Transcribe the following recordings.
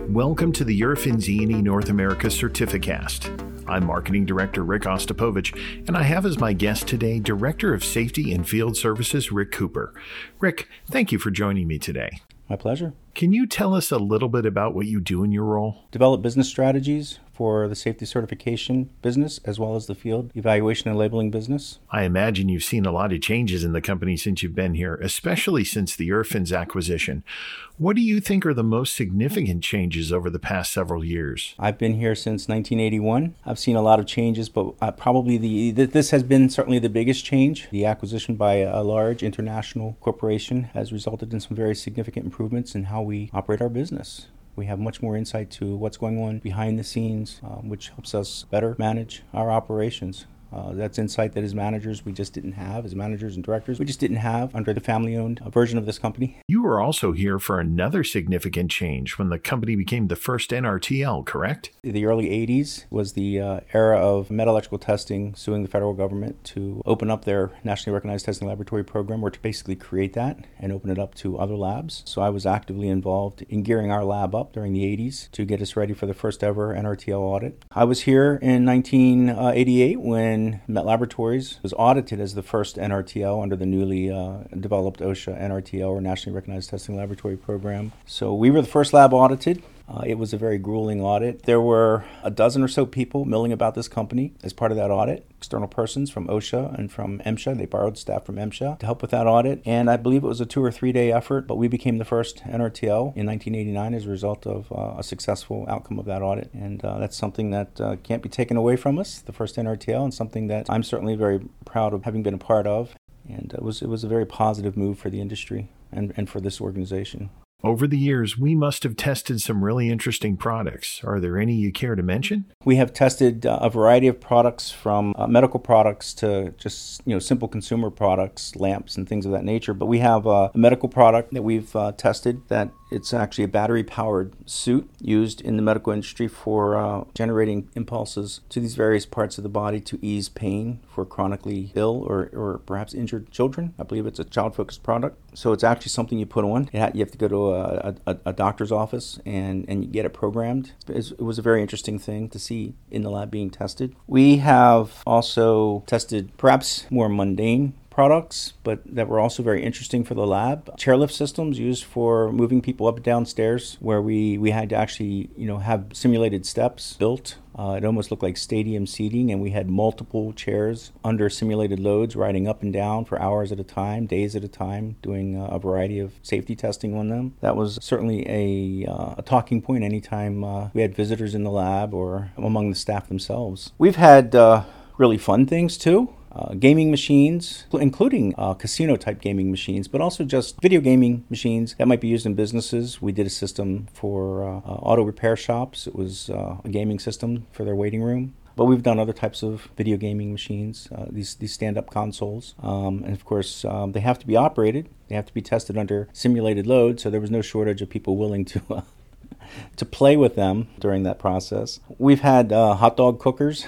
Welcome to the Eurofins E&E North America Certificast. I'm Marketing Director Rick Ostapovich, and I have as my guest today Director of Safety and Field Services, Rick Cooper. Rick, thank you for joining me today. My pleasure. Can you tell us a little bit about what you do in your role? Develop business strategies for the safety certification business as well as the field evaluation and labeling business. I imagine you've seen a lot of changes in the company since you've been here, especially since the Eurofins acquisition. What do you think are the most significant changes over the past several years? I've been here since 1981. I've seen a lot of changes, but probably this has been certainly the biggest change. The acquisition by a large international corporation has resulted in some very significant improvements in how we operate our business. We have much more insight to what's going on behind the scenes, which helps us better manage our operations. That's insight that as managers we just didn't have, as managers and directors we just didn't have under the family-owned version of this company. You were also here for another significant change when the company became the first NRTL, correct? The early 80s was the era of metal electrical testing suing the federal government to open up their nationally recognized testing laboratory program, or to basically create that and open it up to other labs. So I was actively involved in gearing our lab up during the 80s to get us ready for the first ever NRTL audit. I was here in 1988 when Met Laboratories was audited as the first NRTL under the newly developed OSHA NRTL, or Nationally Recognized Testing Laboratory Program. So we were the first lab audited. It was a very grueling audit. There were a dozen or so people milling about this company as part of that audit, external persons from OSHA and from MSHA. They borrowed staff from MSHA to help with that audit. And I believe it was a 2 or 3 day effort, but we became the first NRTL in 1989 as a result of a successful outcome of that audit. And that's something that can't be taken away from us, the first NRTL, and something that I'm certainly very proud of having been a part of. And it was a very positive move for the industry and for this organization. Over the years, we must have tested some really interesting products. Are there any you care to mention? We have tested a variety of products, from medical products to just simple consumer products, lamps and things of that nature. But we have a medical product that we've tested that it's actually a battery-powered suit used in the medical industry for generating impulses to these various parts of the body to ease pain for chronically ill or perhaps injured children. I believe it's a child-focused product. So it's actually something you put on. You have to go to a doctor's office and you get it programmed. It was a very interesting thing to see in the lab being tested. We have also tested perhaps more mundane products, but that were also very interesting for the lab. Chairlift systems used for moving people up and down stairs, where we had to actually have simulated steps built. It almost looked like stadium seating, and we had multiple chairs under simulated loads riding up and down for hours at a time, days at a time, doing a variety of safety testing on them. That was certainly a talking point anytime we had visitors in the lab or among the staff themselves. We've had really fun things too. Gaming machines, including casino-type gaming machines, but also just video gaming machines that might be used in businesses. We did a system for auto repair shops. It was a gaming system for their waiting room. But we've done other types of video gaming machines, these stand-up consoles. And of course, they have to be operated. They have to be tested under simulated load, so there was no shortage of people willing to to play with them during that process. We've had hot dog cookers.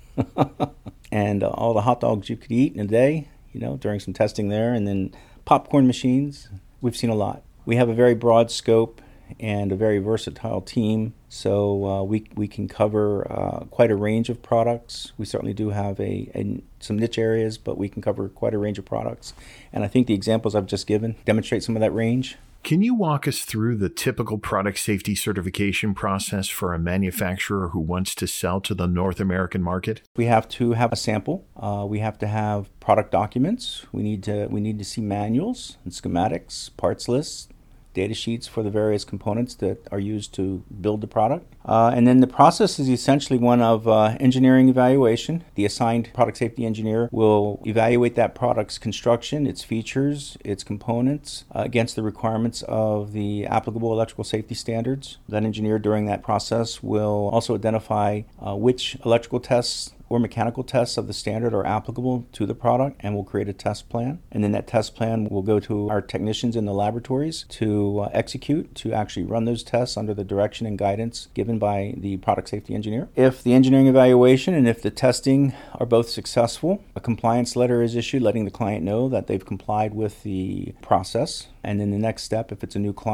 And all the hot dogs you could eat in a day, during some testing there, and then popcorn machines. We've seen a lot. We have a very broad scope and a very versatile team, so we can cover quite a range of products. We certainly do have some niche areas, but we can cover quite a range of products. And I think the examples I've just given demonstrate some of that range. Can you walk us through the typical product safety certification process for a manufacturer who wants to sell to the North American market? We have to have a sample. We have to have product documents. We need to see manuals and schematics, parts lists, data sheets for the various components that are used to build the product. And then the process is essentially one of engineering evaluation. The assigned product safety engineer will evaluate that product's construction, its features, its components against the requirements of the applicable electrical safety standards. That engineer during that process will also identify which electrical tests or mechanical tests of the standard are applicable to the product, and we'll create a test plan. And then that test plan will go to our technicians in the laboratories to execute, to actually run those tests under the direction and guidance given by the product safety engineer. If the engineering evaluation and if the testing are both successful, a compliance letter is issued letting the client know that they've complied with the process. And then the next step, if it's a new client,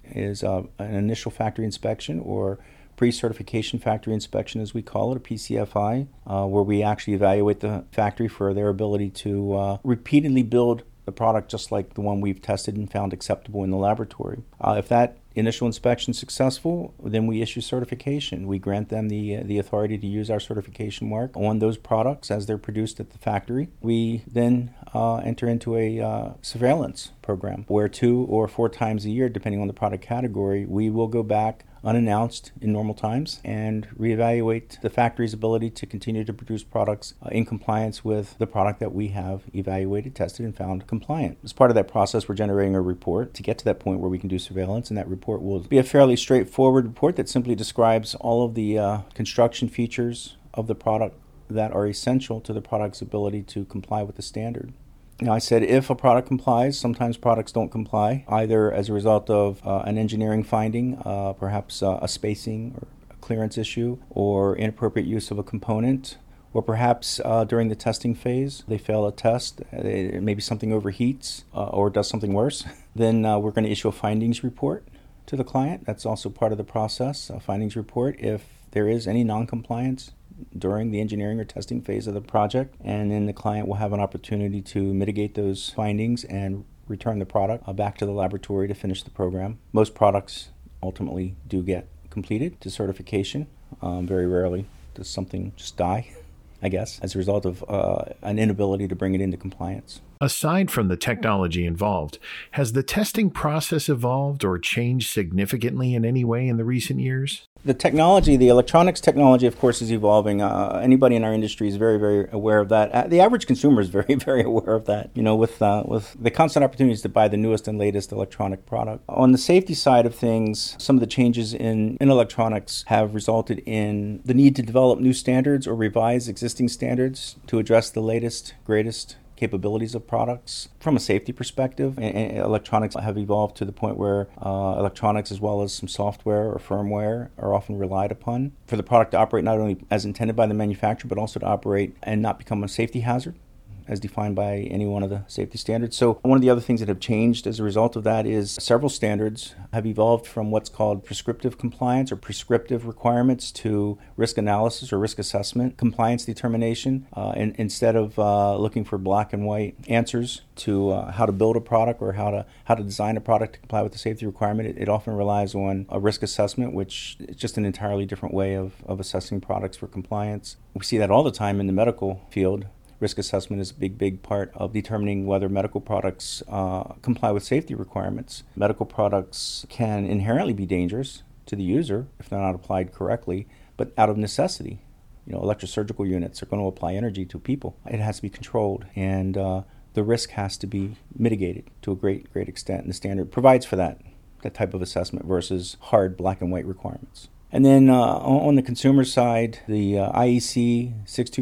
is an initial factory inspection, or pre-certification factory inspection, as we call it, or PCFI, where we actually evaluate the factory for their ability to repeatedly build the product just like the one we've tested and found acceptable in the laboratory. If that initial inspection is successful, then we issue certification. We grant them the authority to use our certification mark on those products as they're produced at the factory. We then enter into a surveillance program where 2 or 4 times a year, depending on the product category, we will go back unannounced in normal times and reevaluate the factory's ability to continue to produce products in compliance with the product that we have evaluated, tested, and found compliant. As part of that process, we're generating a report to get to that point where we can do surveillance, and that report will be a fairly straightforward report that simply describes all of the construction features of the product that are essential to the product's ability to comply with the standard. Now, I said if a product complies. Sometimes products don't comply, either as a result of an engineering finding, perhaps a spacing or a clearance issue, or inappropriate use of a component, or perhaps during the testing phase, they fail a test, maybe something overheats or does something worse. Then we're going to issue a findings report to the client. That's also part of the process, a findings report, if there is any noncompliance during the engineering or testing phase of the project, and then the client will have an opportunity to mitigate those findings and return the product back to the laboratory to finish the program. Most products ultimately do get completed to certification. Very rarely does something just die, I guess, as a result of an inability to bring it into compliance. Aside from the technology involved, has the testing process evolved or changed significantly in any way in the recent years? The technology, the electronics technology, of course, is evolving. Anybody in our industry is very, very aware of that. The average consumer is very, very aware of that, with the constant opportunities to buy the newest and latest electronic product. On the safety side of things, some of the changes in electronics have resulted in the need to develop new standards or revise existing standards to address the latest, greatest capabilities of products. From a safety perspective, electronics have evolved to the point where electronics as well as some software or firmware are often relied upon for the product to operate not only as intended by the manufacturer, but also to operate and not become a safety hazard as defined by any one of the safety standards. So one of the other things that have changed as a result of that is several standards have evolved from what's called prescriptive compliance or prescriptive requirements to risk analysis or risk assessment compliance determination. And instead of looking for black and white answers to how to build a product or how to design a product to comply with the safety requirement, it often relies on a risk assessment, which is just an entirely different way of assessing products for compliance. We see that all the time in the medical field. Risk assessment is a big part of determining whether medical products comply with safety requirements. Medical products can inherently be dangerous to the user if they're not applied correctly, but out of necessity. Electrosurgical units are going to apply energy to people. It has to be controlled, and the risk has to be mitigated to a great extent, and the standard provides for that type of assessment versus hard black and white requirements. And then on the consumer side, the IEC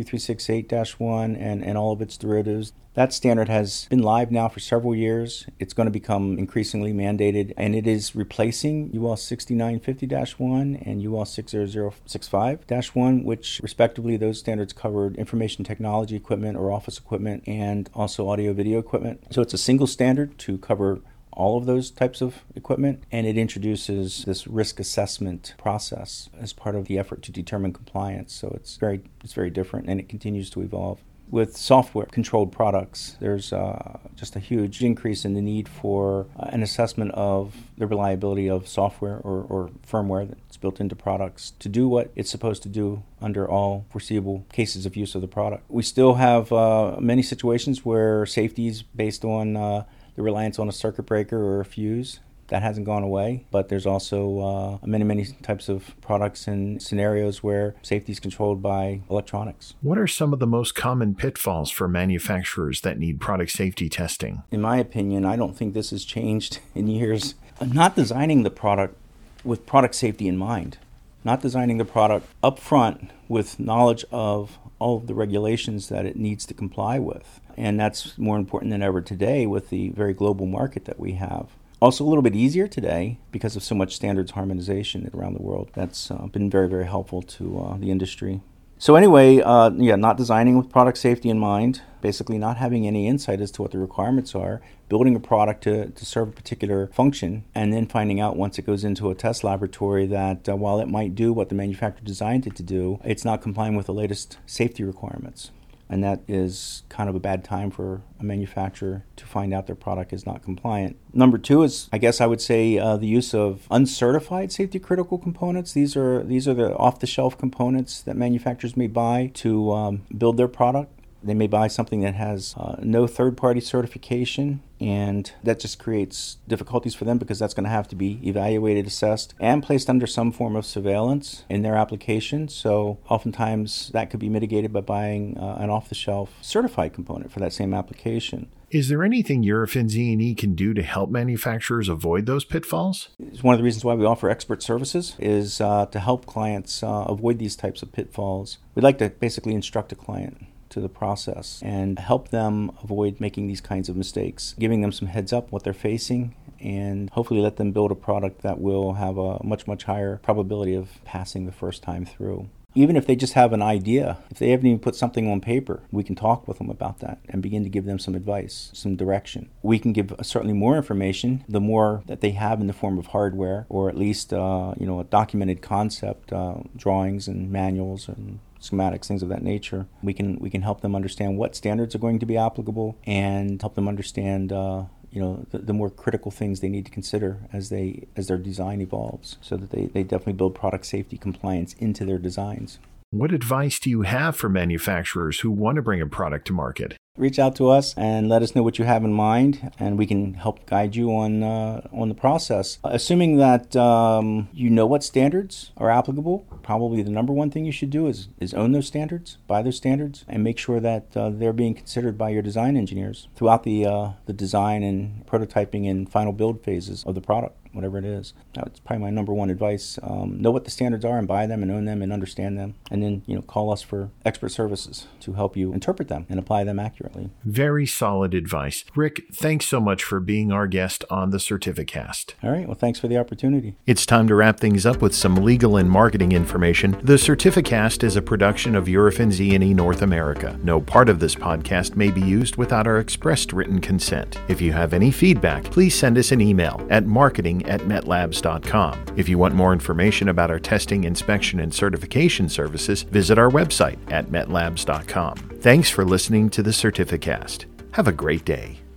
62368-1 and all of its derivatives, that standard has been live now for several years. It's going to become increasingly mandated, and it is replacing UL 6950-1 and UL 60065-1, which respectively those standards covered information technology equipment or office equipment and also audio-video equipment. So it's a single standard to cover all of those types of equipment, and it introduces this risk assessment process as part of the effort to determine compliance. So it's very different, and it continues to evolve. With software-controlled products, there's just a huge increase in the need for an assessment of the reliability of software or firmware that's built into products to do what it's supposed to do under all foreseeable cases of use of the product. We still have many situations where safety is based on the reliance on a circuit breaker or a fuse. That hasn't gone away, but there's also many types of products and scenarios where safety is controlled by electronics. What are some of the most common pitfalls for manufacturers that need product safety testing? In my opinion, I don't think this has changed in years. Not designing the product with product safety in mind, not designing the product up front with knowledge of all of the regulations that it needs to comply with. And that's more important than ever today with the very global market that we have. Also a little bit easier today because of so much standards harmonization around the world. That's been very helpful to the industry. So anyway, not designing with product safety in mind, basically not having any insight as to what the requirements are, building a product to serve a particular function, and then finding out once it goes into a test laboratory that while it might do what the manufacturer designed it to do, it's not complying with the latest safety requirements. And that is kind of a bad time for a manufacturer to find out their product is not compliant. Number two is, I guess I would say, the use of uncertified safety critical components. These are the off-the-shelf components that manufacturers may buy to build their product. They may buy something that has no third-party certification, and that just creates difficulties for them because that's going to have to be evaluated, assessed, and placed under some form of surveillance in their application. So oftentimes that could be mitigated by buying an off-the-shelf certified component for that same application. Is there anything Eurofins E&E can do to help manufacturers avoid those pitfalls? It's one of the reasons why we offer expert services is to help clients avoid these types of pitfalls. We'd like to basically instruct a client to the process and help them avoid making these kinds of mistakes, giving them some heads up what they're facing, and hopefully let them build a product that will have a much, much higher probability of passing the first time through. Even if they just have an idea, if they haven't even put something on paper, we can talk with them about that and begin to give them some advice, some direction. We can give certainly more information, the more that they have in the form of hardware, or at least a documented concept, drawings and manuals and schematics, things of that nature. We can help them understand what standards are going to be applicable and help them understand the more critical things they need to consider as their design evolves, so that they definitely build product safety compliance into their designs. What advice do you have for manufacturers who want to bring a product to market? Reach out to us and let us know what you have in mind, and we can help guide you on the process. Assuming that you know what standards are applicable, probably the number one thing you should do is own those standards, buy those standards, and make sure that they're being considered by your design engineers throughout the design and prototyping and final build phases of the product, whatever it is. That's probably my number one advice. Know what the standards are and buy them and own them and understand them. And then call us for expert services to help you interpret them and apply them accurately. Very solid advice. Rick, thanks so much for being our guest on the Certificast. All right. Well, thanks for the opportunity. It's time to wrap things up with some legal and marketing information. The Certificast is a production of Eurofins E&E North America. No part of this podcast may be used without our expressed written consent. If you have any feedback, please send us an email at marketing@metlabs.com. If you want more information about our testing, inspection, and certification services, visit our website at metlabs.com. Thanks for listening to the Certificast. Have a great day.